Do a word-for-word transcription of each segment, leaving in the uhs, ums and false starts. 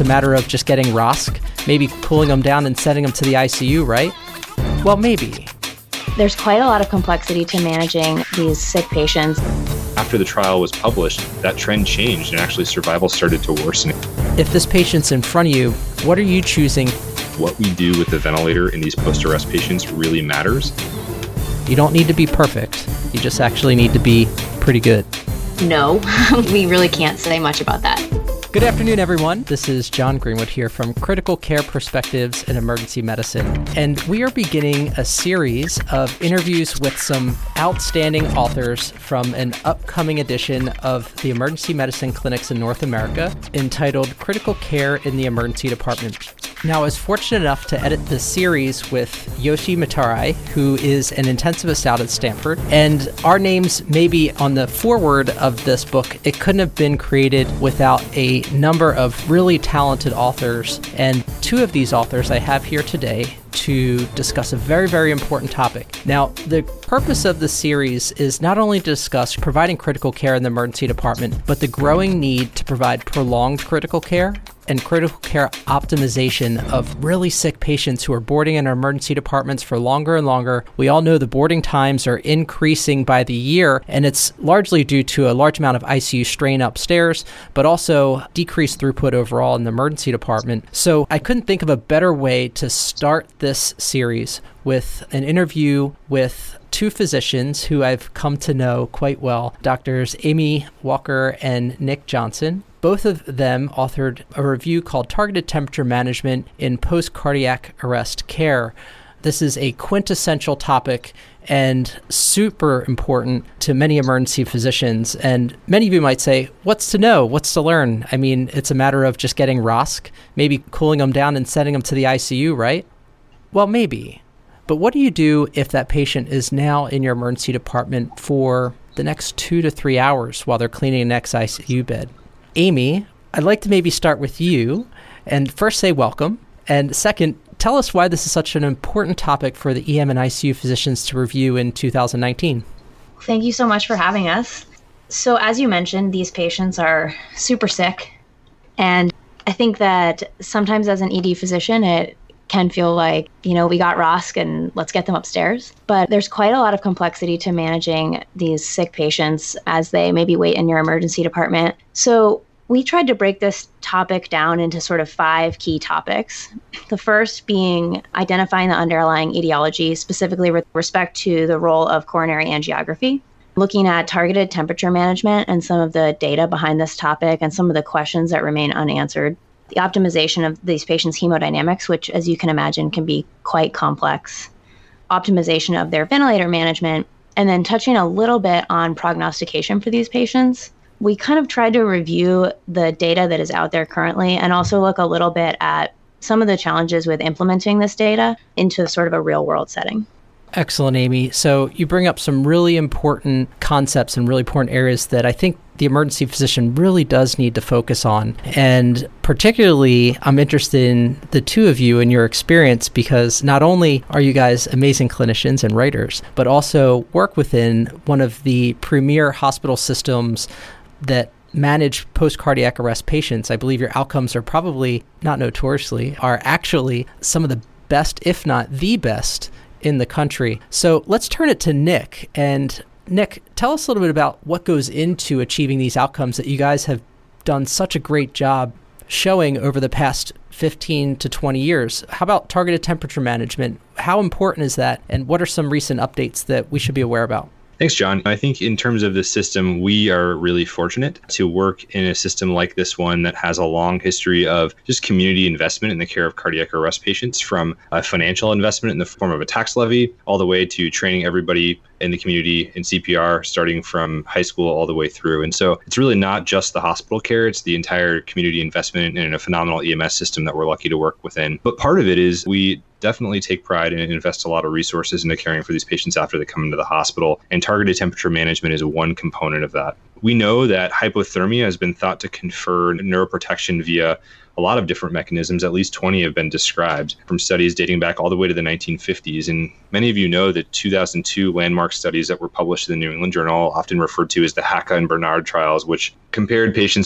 matter of just getting R O S C, maybe cooling them down and sending them to the I C U, right? Well, maybe. There's quite a lot of complexity to managing these sick patients. After the trial was published, that trend changed and actually survival started to worsen. If this patient's in front of you, what are you choosing? What we do with the ventilator in these post-arrest patients really matters. You don't need to be perfect. You just actually need to be pretty good. No, we really can't say much about that. Good afternoon, everyone. This is John Greenwood here from Critical Care Perspectives in Emergency Medicine. And we are beginning a series of interviews with some outstanding authors from an upcoming edition of the Emergency Medicine Clinics in North America entitled Critical Care in the Emergency Department. Now, I was fortunate enough to edit this series with Yoshi Mitarai, who is an intensivist out at Stanford. And our names may be on the foreword of this book. It couldn't have been created without a number of really talented authors. And two of these authors I have here today to discuss a very, very important topic. Now, the purpose of the series is not only to discuss providing critical care in the emergency department, but the growing need to provide prolonged critical care and critical care optimization of really sick patients who are boarding in our emergency departments for longer and longer. We all know the boarding times are increasing by the year, and it's largely due to a large amount of I C U strain upstairs, but also decreased throughput overall in the emergency department. So I couldn't think of a better way to start this series with an interview with two physicians who I've come to know quite well, Doctors Amy Walker and Nick Johnson. Both of them authored a review called Targeted Temperature Management in Post-Cardiac Arrest Care. This is a quintessential topic and super important to many emergency physicians. And many of you might say, what's to know? What's to learn? I mean, it's a matter of just getting R O S C, maybe cooling them down and sending them to the I C U, right? Well, maybe. But what do you do if that patient is now in your emergency department for the next two to three hours while they're cleaning an next I C U bed? Amy, I'd like to maybe start with you and first say welcome. And second, tell us why this is such an important topic for the E M and I C U physicians to review in two thousand nineteen. Thank you so much for having us. So as you mentioned, these patients are super sick. And I think that sometimes as an E D physician, it can feel like, you know, we got R O S C and let's get them upstairs. But there's quite a lot of complexity to managing these sick patients as they maybe wait in your emergency department. So we tried to break this topic down into sort of five key topics. The first being identifying the underlying etiology, specifically with respect to the role of coronary angiography, looking at targeted temperature management and some of the data behind this topic and some of the questions that remain unanswered, the optimization of these patients' hemodynamics, which, as you can imagine, can be quite complex, optimization of their ventilator management, and then touching a little bit on prognostication for these patients. We kind of tried to review the data that is out there currently and also look a little bit at some of the challenges with implementing this data into sort of a real-world setting. Excellent, Amy. So you bring up some really important concepts and really important areas that I think the emergency physician really does need to focus on. And particularly, I'm interested in the two of you and your experience because not only are you guys amazing clinicians and writers, but also work within one of the premier hospital systems that manage post-cardiac arrest patients. I believe your outcomes are probably, not notoriously, are actually some of the best, if not the best, in the country. So let's turn it to Nick. And Nick, tell us a little bit about what goes into achieving these outcomes that you guys have done such a great job showing over the past fifteen to twenty years. How about targeted temperature management? How important is that? And what are some recent updates that we should be aware about? Thanks, John. I think in terms of the system, we are really fortunate to work in a system like this one that has a long history of just community investment in the care of cardiac arrest patients, from a financial investment in the form of a tax levy, all the way to training everybody in the community in C P R, starting from high school all the way through. And so it's really not just the hospital care, it's the entire community investment in a phenomenal E M S system that we're lucky to work within. But part of it is we definitely take pride and invest a lot of resources into caring for these patients after they come into the hospital. And targeted temperature management is one component of that. We know that hypothermia has been thought to confer neuroprotection via a lot of different mechanisms. At least twenty have been described from studies dating back all the way to the nineteen fifties. And many of you know the two thousand two landmark studies that were published in the New England Journal, often referred to as the H A C A and Bernard trials, which compared patients with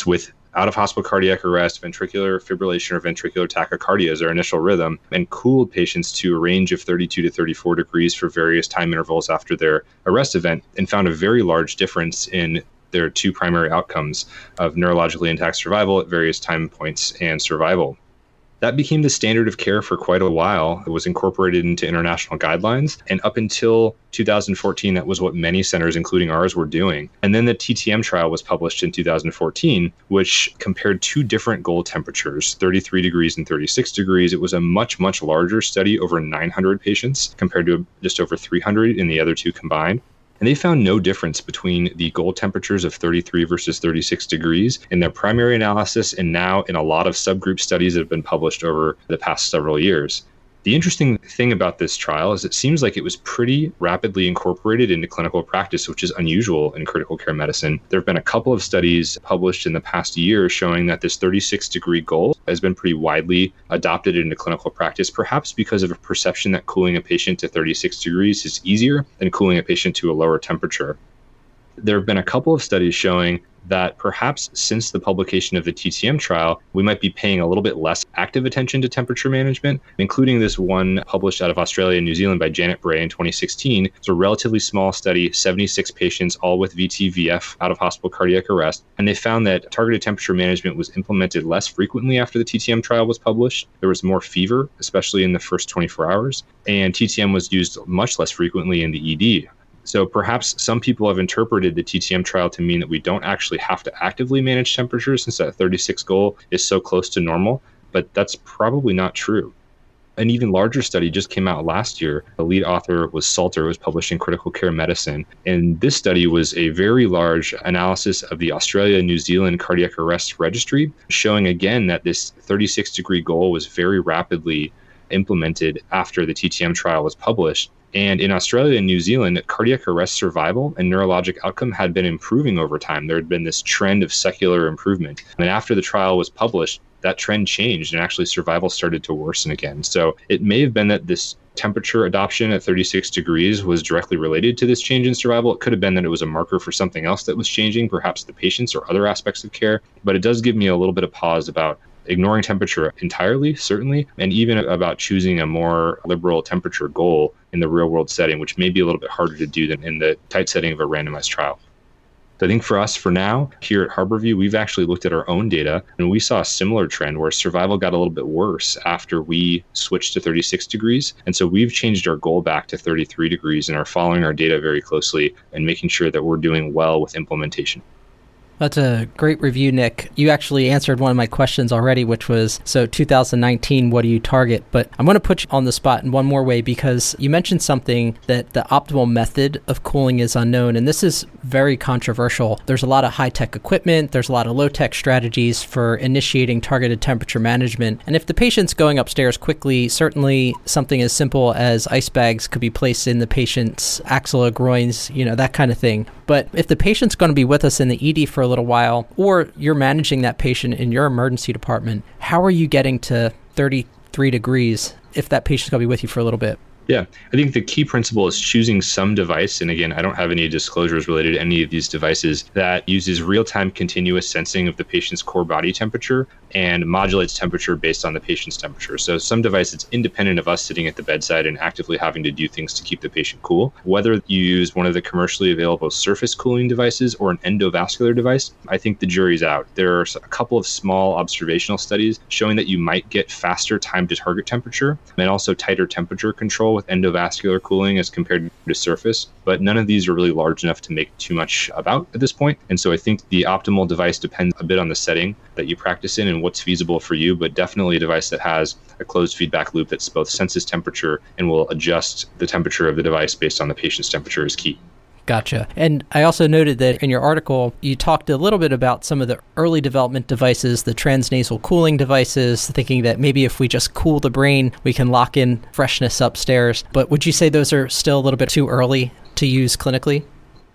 out-of-hospital cardiac arrest, ventricular fibrillation, or ventricular tachycardia as our initial rhythm, and cooled patients to a range of thirty-two to thirty-four degrees for various time intervals after their arrest event, and found a very large difference in their two primary outcomes of neurologically intact survival at various time points and survival. That became the standard of care for quite a while. It was incorporated into international guidelines. And up until two thousand fourteen, that was what many centers, including ours, were doing. And then the T T M trial was published in two thousand fourteen, which compared two different goal temperatures, thirty-three degrees and thirty-six degrees. It was a much, much larger study, over nine hundred patients, compared to just over three hundred in the other two combined. And they found no difference between the goal temperatures of thirty-three versus thirty-six degrees in their primary analysis, and now in a lot of subgroup studies that have been published over the past several years. The interesting thing about this trial is it seems like it was pretty rapidly incorporated into clinical practice, which is unusual in critical care medicine. There have been a couple of studies published in the past year showing that this thirty-six degree goal has been pretty widely adopted into clinical practice, perhaps because of a perception that cooling a patient to thirty-six degrees is easier than cooling a patient to a lower temperature. There have been a couple of studies showing that perhaps since the publication of the T T M trial, we might be paying a little bit less active attention to temperature management, including this one published out of Australia and New Zealand by Janet Bray in twenty sixteen. It's a relatively small study, seventy-six patients, all with V T V F, out-of-hospital cardiac arrest, and they found that targeted temperature management was implemented less frequently after the T T M trial was published. There was more fever, especially in the first twenty-four hours, and T T M was used much less frequently in the E D. So perhaps some people have interpreted the T T M trial to mean that we don't actually have to actively manage temperature since that thirty-six goal is so close to normal, but that's probably not true. An even larger study just came out last year. The lead author was Salter, was published in Critical Care Medicine. And this study was a very large analysis of the Australia and New Zealand cardiac arrest registry, showing again that this thirty-six degree goal was very rapidly implemented after the T T M trial was published. And in Australia and New Zealand, cardiac arrest survival and neurologic outcome had been improving over time. There had been this trend of secular improvement. And after the trial was published, that trend changed and actually survival started to worsen again. So it may have been that this temperature adoption at thirty-six degrees was directly related to this change in survival. It could have been that it was a marker for something else that was changing, perhaps the patients or other aspects of care. But it does give me a little bit of pause about ignoring temperature entirely, certainly, and even about choosing a more liberal temperature goal in the real world setting, which may be a little bit harder to do than in the tight setting of a randomized trial. So I think for us, for now, here at Harborview, we've actually looked at our own data, and we saw a similar trend where survival got a little bit worse after we switched to thirty-six degrees. And so we've changed our goal back to thirty-three degrees and are following our data very closely and making sure that we're doing well with implementation. That's a great review, Nick. You actually answered one of my questions already, which was, so two thousand nineteen, what do you target? But I'm going to put you on the spot in one more way, because you mentioned something that the optimal method of cooling is unknown. And this is very controversial. There's a lot of high-tech equipment. There's a lot of low-tech strategies for initiating targeted temperature management. And if the patient's going upstairs quickly, certainly something as simple as ice bags could be placed in the patient's axilla, groins, you know, that kind of thing. But if the patient's going to be with us in the E D for a little while, or you're managing that patient in your emergency department, how are you getting to thirty-three degrees if that patient's going to be with you for a little bit? Yeah, I think the key principle is choosing some device. And again, I don't have any disclosures related to any of these devices that uses real-time continuous sensing of the patient's core body temperature and modulates temperature based on the patient's temperature. So some device that's independent of us sitting at the bedside and actively having to do things to keep the patient cool. Whether you use one of the commercially available surface cooling devices or an endovascular device, I think the jury's out. There are a couple of small observational studies showing that you might get faster time to target temperature and also tighter temperature control with endovascular cooling as compared to surface, but none of these are really large enough to make too much about at this point. And so I think the optimal device depends a bit on the setting that you practice in and what's feasible for you, but definitely a device that has a closed feedback loop that's both senses temperature and will adjust the temperature of the device based on the patient's temperature is key. Gotcha. And I also noted that in your article, you talked a little bit about some of the early development devices, the transnasal cooling devices, thinking that maybe if we just cool the brain, we can lock in freshness upstairs. But would you say those are still a little bit too early to use clinically?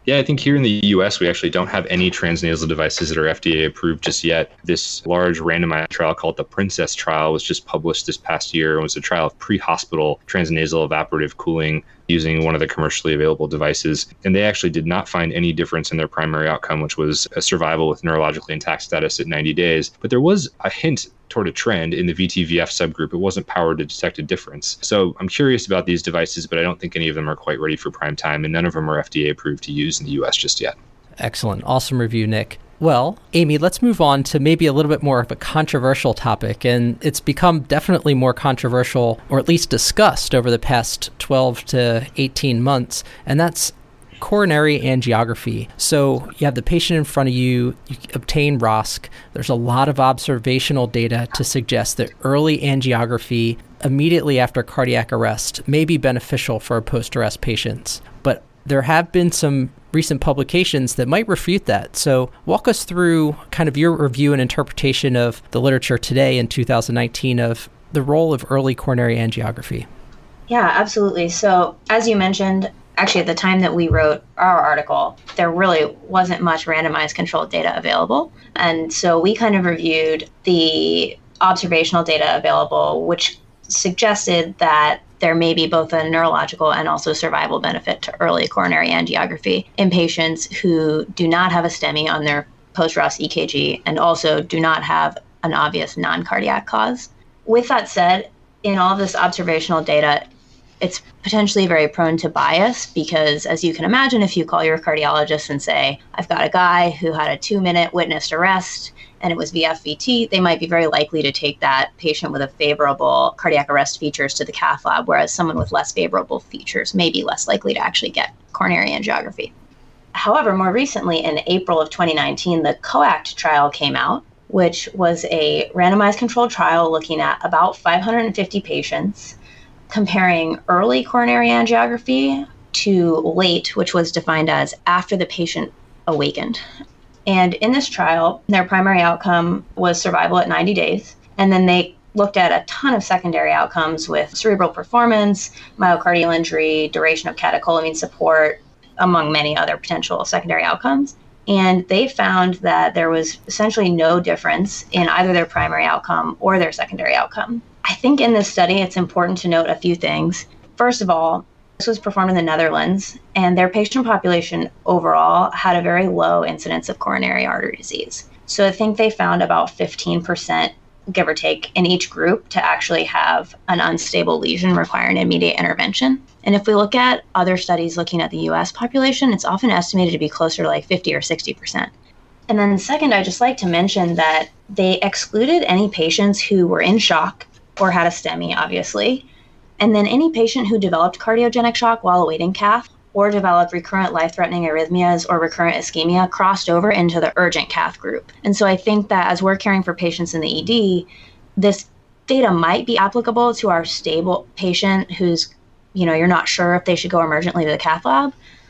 Yeah, I think here in the U S, we actually don't have any transnasal devices that are F D A approved just yet. This large randomized trial called the Princess trial was just published this past year. It was a trial of pre-hospital transnasal evaporative cooling using one of the commercially available devices. And they actually did not find any difference in their primary outcome, which was a survival with neurologically intact status at ninety days. But there was a hint toward a trend in the V T V F subgroup. It wasn't powered to detect a difference. So I'm curious about these devices, but I don't think any of them are quite ready for prime time, and none of them are F D A approved to use in the U S just yet. Excellent. Awesome review, Nick. Well, Amy, let's move on to maybe a little bit more of a controversial topic, and it's become definitely more controversial, or at least discussed over the past twelve to eighteen months, and that's coronary angiography. So you have the patient in front of you, you obtain R O S C. There's a lot of observational data to suggest that early angiography immediately after cardiac arrest may be beneficial for post-arrest patients. But there have been some recent publications that might refute that. So walk us through kind of your review and interpretation of the literature today in two thousand nineteen of the role of early coronary angiography. Yeah, absolutely. So as you mentioned, actually at the time that we wrote our article, there really wasn't much randomized controlled data available. And so we kind of reviewed the observational data available, which suggested that there may be both a neurological and also survival benefit to early coronary angiography in patients who do not have a STEMI on their post-R O S E K G and also do not have an obvious non-cardiac cause. With that said, in all of this observational data, it's potentially very prone to bias because, as you can imagine, if you call your cardiologist and say, I've got a guy who had a two-minute witnessed arrest and it was V F V T, they might be very likely to take that patient with a favorable cardiac arrest features to the cath lab, whereas someone with less favorable features may be less likely to actually get coronary angiography. However, more recently, in April of twenty nineteen, the COACT trial came out, which was a randomized controlled trial looking at about five hundred fifty patients, comparing early coronary angiography to late, which was defined as after the patient awakened. And in this trial, their primary outcome was survival at ninety days. And then they looked at a ton of secondary outcomes with cerebral performance, myocardial injury, duration of catecholamine support, among many other potential secondary outcomes. And they found that there was essentially no difference in either their primary outcome or their secondary outcome. I think in this study, it's important to note a few things. First of all, this was performed in the Netherlands, and their patient population overall had a very low incidence of coronary artery disease. So I think they found about fifteen percent, give or take, in each group to actually have an unstable lesion requiring immediate intervention. And if we look at other studies looking at the U S population, it's often estimated to be closer to like fifty or sixty percent. And then second, I'd just like to mention that they excluded any patients who were in shock or had a STEMI, obviously, and then any patient who developed cardiogenic shock while awaiting cath or developed recurrent life-threatening arrhythmias or recurrent ischemia crossed over into the urgent cath group. And so I think that as we're caring for patients in the E D, this data might be applicable to our stable patient who's, you know, you're not sure if they should go emergently to the cath lab.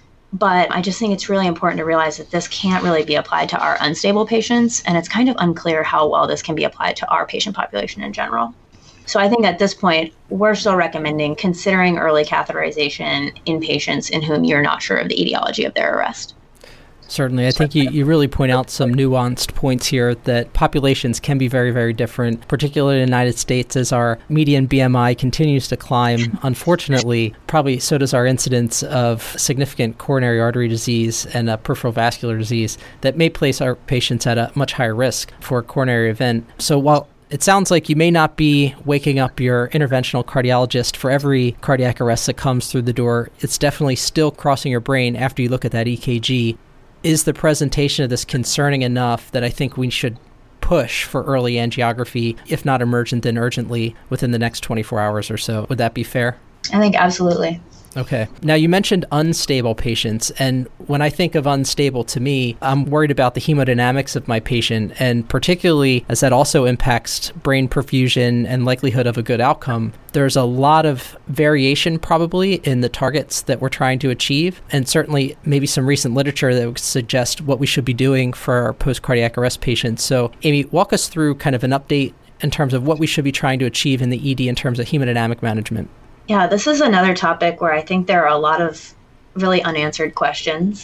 But I just think it's really important to realize that this can't really be applied to our unstable patients, and it's kind of unclear how well this can be applied to our patient population in general. So I think at this point, we're still recommending considering early catheterization in patients in whom you're not sure of the etiology of their arrest. Certainly. I think you, you really point out some nuanced points here that populations can be very, very different, particularly in the United States as our median B M I continues to climb. Unfortunately, probably so does our incidence of significant coronary artery disease and uh, peripheral vascular disease that may place our patients at a much higher risk for a coronary event. So while it sounds like you may not be waking up your interventional cardiologist for every cardiac arrest that comes through the door, it's definitely still crossing your brain after you look at that E K G. Is the presentation of this concerning enough that I think we should push for early angiography, if not emergent, then urgently within the next twenty-four hours or so? Would that be fair? I think absolutely. Okay. Now, you mentioned unstable patients, and when I think of unstable, to me, I'm worried about the hemodynamics of my patient, and particularly as that also impacts brain perfusion and likelihood of a good outcome. There's a lot of variation probably in the targets that we're trying to achieve, and certainly maybe some recent literature that would suggest what we should be doing for our post-cardiac arrest patients. So, Amy, walk us through kind of an update in terms of what we should be trying to achieve in the E D in terms of hemodynamic management. Yeah, this is another topic where I think there are a lot of really unanswered questions.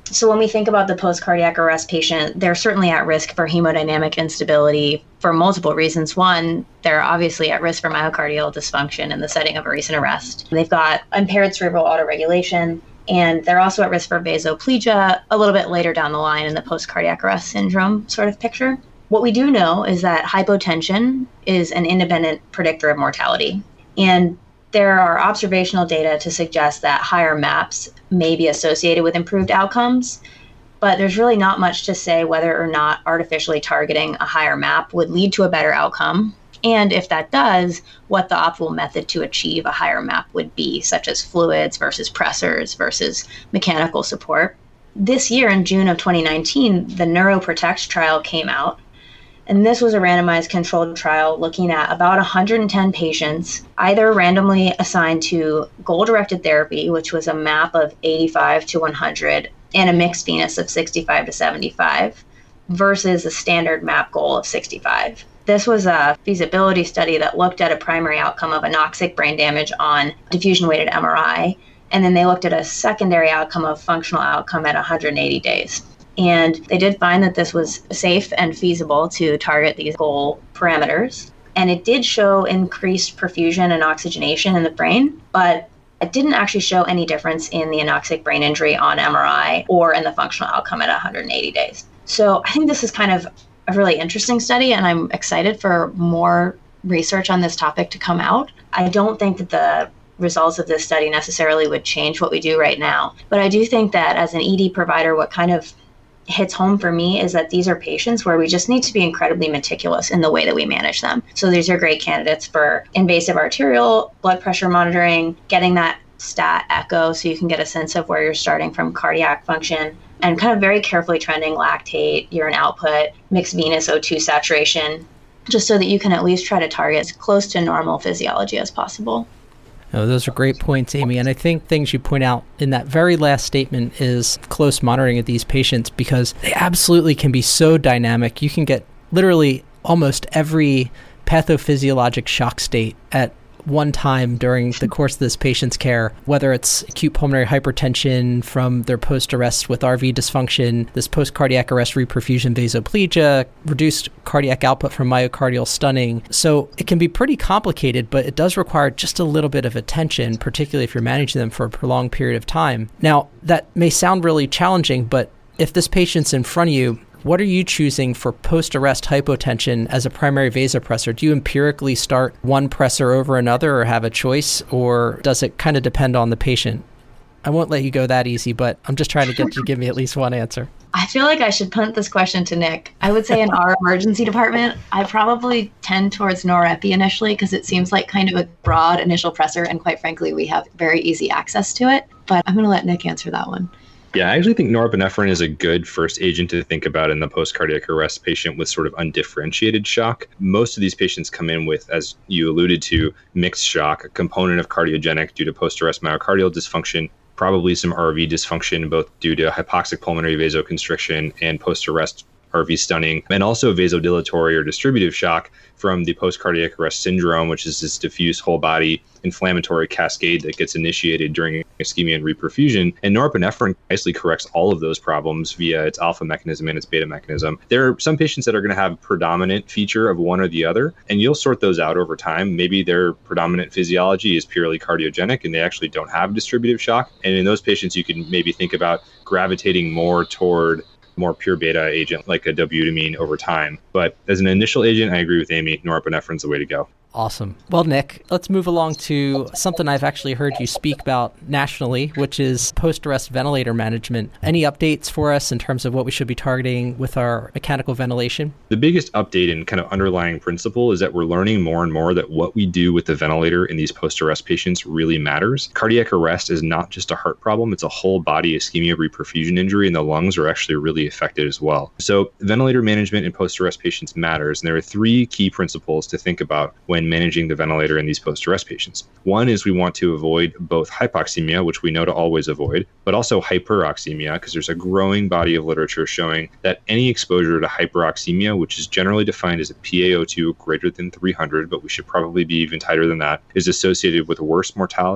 So when we think about the post-cardiac arrest patient, they're certainly at risk for hemodynamic instability for multiple reasons. One, they're obviously at risk for myocardial dysfunction in the setting of a recent arrest. They've got impaired cerebral autoregulation, and they're also at risk for vasoplegia a little bit later down the line in the post-cardiac arrest syndrome sort of picture. What we do know is that hypotension is an independent predictor of mortality. And there are observational data to suggest that higher MAPS may be associated with improved outcomes, but there's really not much to say whether or not artificially targeting a higher MAP would lead to a better outcome. And if that does, what the optimal method to achieve a higher MAP would be, such as fluids versus pressors versus mechanical support. This year, in June of twenty nineteen, the NeuroProtect trial came out. And this was a randomized controlled trial looking at about one hundred ten patients, either randomly assigned to goal-directed therapy, which was a MAP of eighty-five to one hundred, and a mixed venous of sixty-five to seventy-five, versus a standard MAP goal of sixty-five. This was a feasibility study that looked at a primary outcome of anoxic brain damage on diffusion-weighted M R I, and then they looked at a secondary outcome of functional outcome at one hundred eighty days. And they did find that this was safe and feasible to target these goal parameters. And it did show increased perfusion and oxygenation in the brain, but it didn't actually show any difference in the anoxic brain injury on M R I or in the functional outcome at one hundred eighty days. So I think this is kind of a really interesting study, and I'm excited for more research on this topic to come out. I don't think that the results of this study necessarily would change what we do right now, but I do think that as an E D provider, what kind of hits home for me is that these are patients where we just need to be incredibly meticulous in the way that we manage them. So these are great candidates for invasive arterial blood pressure monitoring, getting that stat echo so you can get a sense of where you're starting from cardiac function, and kind of very carefully trending lactate, urine output, mixed venous O two saturation, just so that you can at least try to target as close to normal physiology as possible. Oh, those are great points, Amy. And I think things you point out in that very last statement is close monitoring of these patients, because they absolutely can be so dynamic. You can get literally almost every pathophysiologic shock state at one time during the course of this patient's care, whether it's acute pulmonary hypertension from their post-arrest with R V dysfunction, this post-cardiac arrest reperfusion vasoplegia, reduced cardiac output from myocardial stunning. So it can be pretty complicated, but it does require just a little bit of attention, particularly if you're managing them for a prolonged period of time. Now, that may sound really challenging, but if this patient's in front of you, what are you choosing for post-arrest hypotension as a primary vasopressor? Do you empirically start one pressor over another or have a choice, or does it kind of depend on the patient? I won't let you go that easy, but I'm just trying to get you to give me at least one answer. I feel like I should punt this question to Nick. I would say in our emergency department, I probably tend towards norepi initially because it seems like kind of a broad initial pressor, and quite frankly, we have very easy access to it. But I'm going to let Nick answer that one. Yeah, I actually think norepinephrine is a good first agent to think about in the post-cardiac arrest patient with sort of undifferentiated shock. Most of these patients come in with, as you alluded to, mixed shock, a component of cardiogenic due to post-arrest myocardial dysfunction, probably some R V dysfunction, both due to hypoxic pulmonary vasoconstriction and post-arrest R V stunning, and also vasodilatory or distributive shock from the post-cardiac arrest syndrome, which is this diffuse whole body inflammatory cascade that gets initiated during ischemia and reperfusion. And norepinephrine nicely corrects all of those problems via its alpha mechanism and its beta mechanism. There are some patients that are going to have a predominant feature of one or the other, and you'll sort those out over time. Maybe their predominant physiology is purely cardiogenic and they actually don't have distributive shock. And in those patients, you can maybe think about gravitating more toward more pure beta agent like a dobutamine over time. But as an initial agent, I agree with Amy, norepinephrine's the way to go. Awesome. Well, Nick, let's move along to something I've actually heard you speak about nationally, which is post-arrest ventilator management. Any updates for us in terms of what we should be targeting with our mechanical ventilation? The biggest update and kind of underlying principle is that we're learning more and more that what we do with the ventilator in these post-arrest patients really matters. Cardiac arrest is not just a heart problem, it's a whole body ischemia reperfusion injury, and the lungs are actually really affected as well. So ventilator management in post-arrest patients matters, and there are three key principles to think about when managing the ventilator in these post-arrest patients. One is we want to avoid both hypoxemia, which we know to always avoid, but also hyperoxemia, because there's a growing body of literature showing that any exposure to hyperoxemia, which is generally defined as a P A O two greater than three hundred, but we should probably be even tighter than that, is associated with worse mortality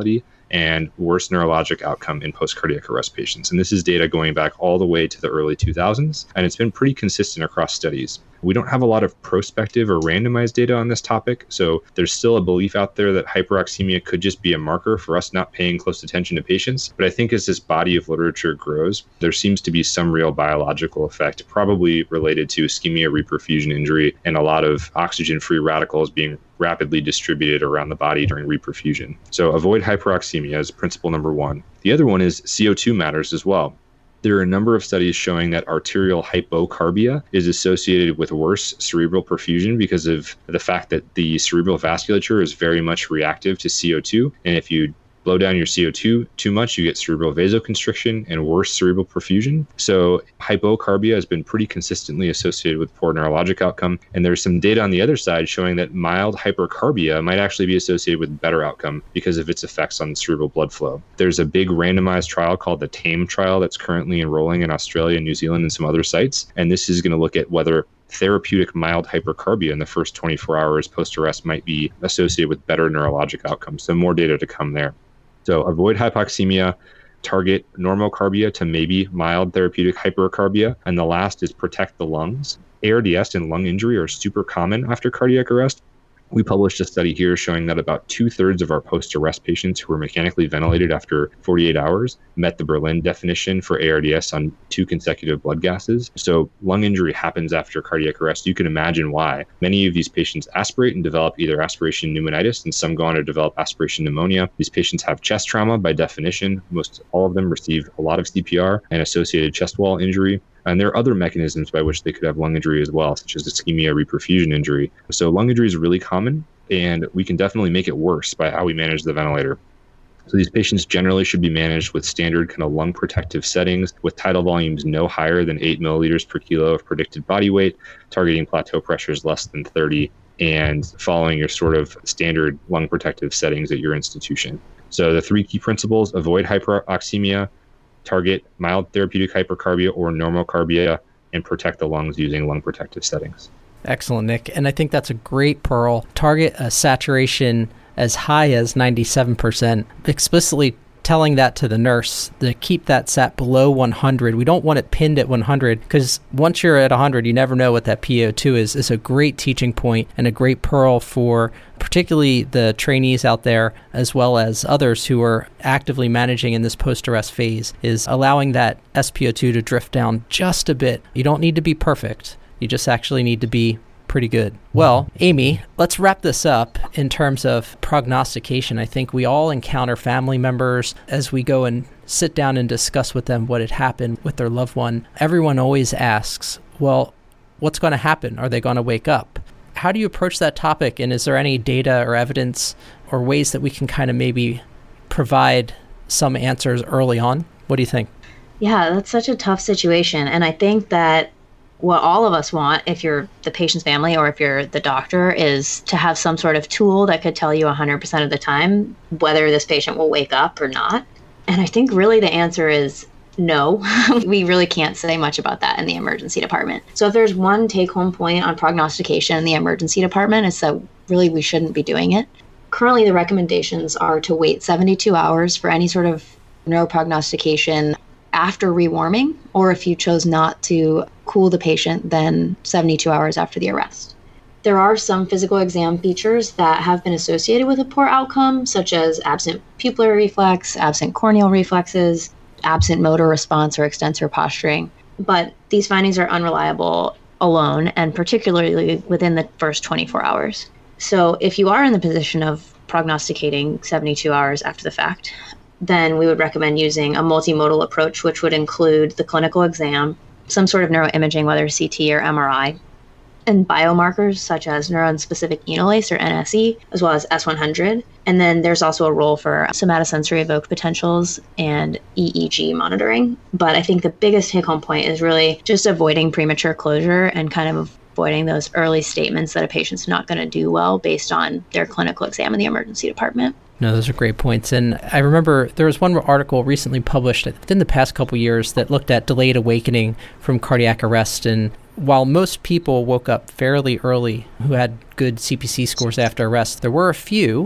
and worse neurologic outcome in post-cardiac arrest patients. And this is data going back all the way to the early two thousands, and it's been pretty consistent across studies. We don't have a lot of prospective or randomized data on this topic, so there's still a belief out there that hyperoxemia could just be a marker for us not paying close attention to patients. But I think as this body of literature grows, there seems to be some real biological effect, probably related to ischemia reperfusion injury and a lot of oxygen-free radicals being rapidly distributed around the body during reperfusion. So avoid hyperoxemia is principle number one. The other one is C O two matters as well. There are a number of studies showing that arterial hypocarbia is associated with worse cerebral perfusion because of the fact that the cerebral vasculature is very much reactive to C O two. And if you blow down your C O two too much, you get cerebral vasoconstriction and worse cerebral perfusion. So hypocarbia has been pretty consistently associated with poor neurologic outcome. And there's some data on the other side showing that mild hypercarbia might actually be associated with better outcome because of its effects on cerebral blood flow. There's a big randomized trial called the TAME trial that's currently enrolling in Australia, New Zealand, and some other sites. And this is going to look at whether therapeutic mild hypercarbia in the first twenty-four hours post-arrest might be associated with better neurologic outcomes. So more data to come there. So avoid hypoxemia, target normocarbia to maybe mild therapeutic hypercarbia. And the last is protect the lungs. A R D S and lung injury are super common after cardiac arrest. We published a study here showing that about two-thirds of our post-arrest patients who were mechanically ventilated after forty-eight hours met the Berlin definition for A R D S on two consecutive blood gases. So lung injury happens after cardiac arrest. You can imagine why. Many of these patients aspirate and develop either aspiration pneumonitis, and some go on to develop aspiration pneumonia. These patients have chest trauma by definition. Most all of them receive a lot of C P R and associated chest wall injury. And there are other mechanisms by which they could have lung injury as well, such as ischemia reperfusion injury. So lung injury is really common, and we can definitely make it worse by how we manage the ventilator. So these patients generally should be managed with standard kind of lung protective settings with tidal volumes no higher than eight milliliters per kilo of predicted body weight, targeting plateau pressures less than thirty, and following your sort of standard lung protective settings at your institution. So the three key principles: avoid hyperoxemia, target mild therapeutic hypercarbia or normocarbia, and protect the lungs using lung protective settings. Excellent, Nick. And I think that's a great pearl. Target a saturation as high as ninety-seven percent, explicitly telling that to the nurse to keep that sat below one hundred. We don't want it pinned at one hundred because once you're at one hundred, you never know what that P O two is. It's a great teaching point and a great pearl for particularly the trainees out there, as well as others who are actively managing in this post-arrest phase, is allowing that S P O two to drift down just a bit. You don't need to be perfect. You just actually need to be pretty good. Well, Amy, let's wrap this up in terms of prognostication. I think we all encounter family members as we go and sit down and discuss with them what had happened with their loved one. Everyone always asks, well, what's going to happen? Are they going to wake up? How do you approach that topic? And is there any data or evidence or ways that we can kind of maybe provide some answers early on? What do you think? Yeah, that's such a tough situation. And I think that what all of us want, if you're the patient's family or if you're the doctor, is to have some sort of tool that could tell you one hundred percent of the time whether this patient will wake up or not. And I think really the answer is no. We really can't say much about that in the emergency department. So if there's one take-home point on prognostication in the emergency department, it's that really we shouldn't be doing it. Currently, the recommendations are to wait seventy-two hours for any sort of neuroprognostication after rewarming, or if you chose not to cool the patient, then seventy-two hours after the arrest. There are some physical exam features that have been associated with a poor outcome, such as absent pupillary reflex, absent corneal reflexes, absent motor response, or extensor posturing. But these findings are unreliable alone, and particularly within the first twenty-four hours. So if you are in the position of prognosticating seventy-two hours after the fact, then we would recommend using a multimodal approach, which would include the clinical exam, some sort of neuroimaging, whether C T or M R I, and biomarkers such as neuron-specific enolase, or N S E, as well as S one hundred. And then there's also a role for somatosensory evoked potentials and E E G monitoring. But I think the biggest take-home point is really just avoiding premature closure and kind of avoiding those early statements that a patient's not going to do well based on their clinical exam in the emergency department. No, those are great points. And I remember there was one article recently published within the past couple of years that looked at delayed awakening from cardiac arrest. And while most people woke up fairly early who had good C P C scores after arrest, there were a few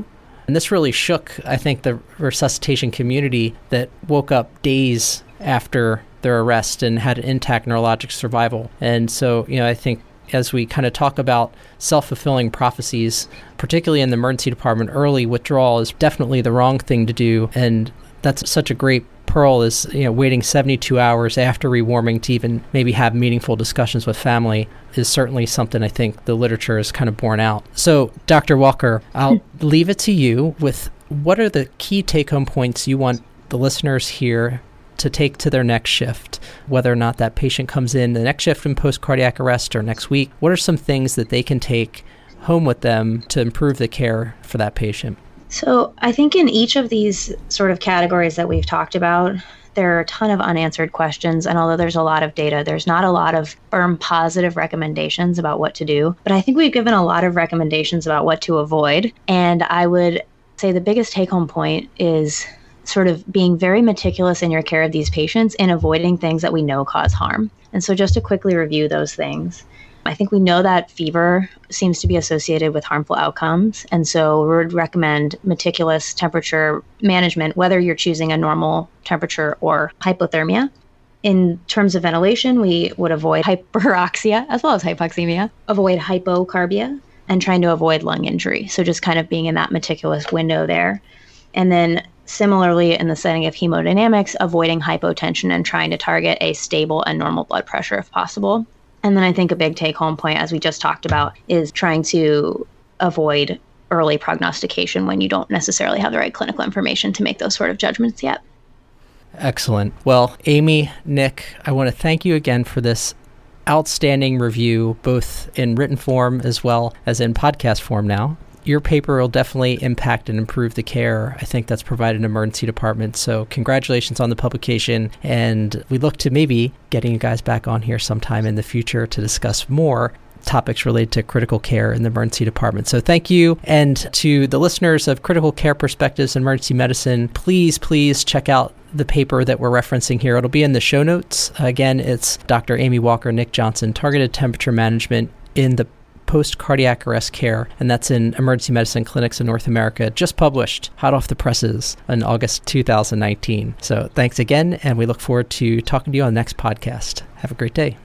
And this really shook, I think, the resuscitation community that woke up days after their arrest and had intact neurologic survival. And so, you know, I think as we kind of talk about self-fulfilling prophecies, particularly in the emergency department, early withdrawal is definitely the wrong thing to do. And that's such a great pearl, is, you know, waiting seventy-two hours after rewarming to even maybe have meaningful discussions with family is certainly something I think the literature has kind of borne out. So, Doctor Walker, I'll leave it to you with what are the key take-home points you want the listeners here to take to their next shift, whether or not that patient comes in the next shift in post-cardiac arrest or next week. What are some things that they can take home with them to improve the care for that patient? So I think in each of these sort of categories that we've talked about, there are a ton of unanswered questions. And although there's a lot of data, there's not a lot of firm positive recommendations about what to do. But I think we've given a lot of recommendations about what to avoid. And I would say the biggest take-home point is sort of being very meticulous in your care of these patients and avoiding things that we know cause harm. And so just to quickly review those things, I think we know that fever seems to be associated with harmful outcomes. And so we would recommend meticulous temperature management, whether you're choosing a normal temperature or hypothermia. In terms of ventilation, we would avoid hyperoxia as well as hypoxemia, avoid hypocarbia, and trying to avoid lung injury. So just kind of being in that meticulous window there. And then similarly, in the setting of hemodynamics, avoiding hypotension and trying to target a stable and normal blood pressure if possible. And then I think a big take-home point, as we just talked about, is trying to avoid early prognostication when you don't necessarily have the right clinical information to make those sort of judgments yet. Excellent. Well, Amy, Nick, I want to thank you again for this outstanding review, both in written form as well as in podcast form now. Your paper will definitely impact and improve the care, I think, that's provided in emergency departments. So congratulations on the publication. And we look to maybe getting you guys back on here sometime in the future to discuss more topics related to critical care in the emergency department. So thank you. And to the listeners of Critical Care Perspectives in Emergency Medicine, please, please check out the paper that we're referencing here. It'll be in the show notes. Again, it's Doctor Amy Walker, Nick Johnson, Targeted Temperature Management in the Post-Cardiac Arrest Care, and that's in Emergency Medicine Clinics in North America, just published, hot off the presses in August two thousand nineteen. So thanks again, and we look forward to talking to you on the next podcast. Have a great day.